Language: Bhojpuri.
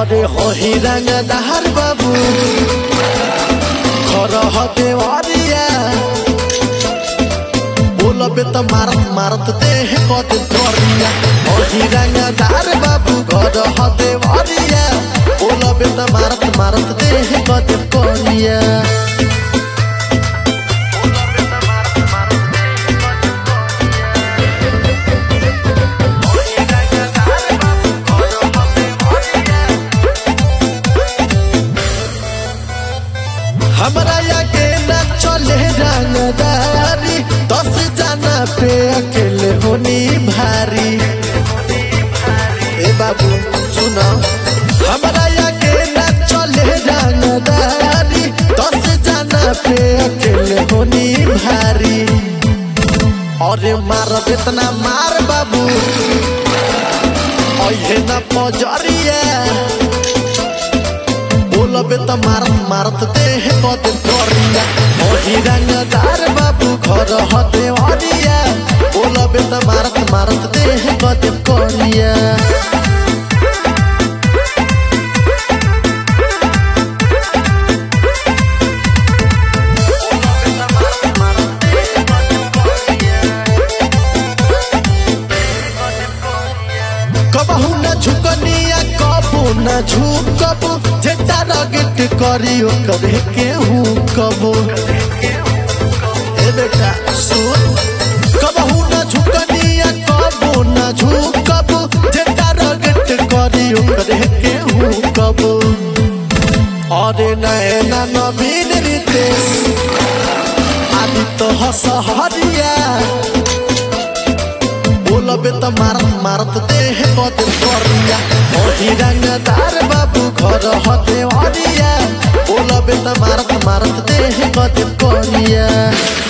अरे होही रंगदार बाबू घर देवरिया बोलबे तो मारत मारत देह कद करिया। होही रंगदार बाबू घर देवरिया बोलबे तो मारत मारत देह कद करिया। हमरा आगे न चले रंगदारी 10 जना पे अकेले होनी भारी। ए बाबू सुनो हमरा आगे न चले रंगदारी 10 जना पे अकेले होनी भारी। और मार इतना मार बाबू ओहे न पजरिया बोलबे तो मारत मारत देह कद करिया। होही रंगदार बाबू घर देवरिया बोलबे तो मारत मारत देह कद करिया। कबहू न झुकनिया कबू न झुकबू जेटा रगट करियो करे केहू कबू। ए बेटा सुन कबहू न झुकनिया कबू न झुकबू जेटा रगट करियो करे केहू कबू। अरे नैना नवीन रितेश आदि तो हसहरिया बोलबे तो मारत मारत देह कद करिया। होही रंगदार बाबू घर देवरिया बोलबे तो मारत मारत देह कद करिया।